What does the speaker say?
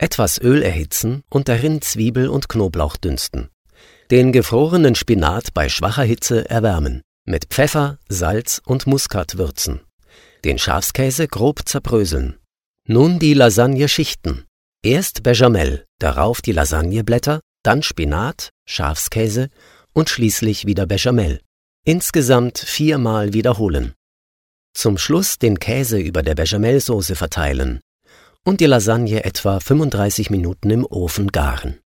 Etwas Öl erhitzen und darin Zwiebel und Knoblauch dünsten. Den gefrorenen Spinat bei schwacher Hitze erwärmen. Mit Pfeffer, Salz und Muskat würzen. Den Schafskäse grob zerbröseln. Nun die Lasagne schichten. Erst Bechamel, darauf die Lasagneblätter, dann Spinat, Schafskäse und schließlich wieder Bechamel. Insgesamt 4-mal wiederholen. Zum Schluss den Käse über der Bechamelsoße verteilen und die Lasagne etwa 35 Minuten im Ofen garen.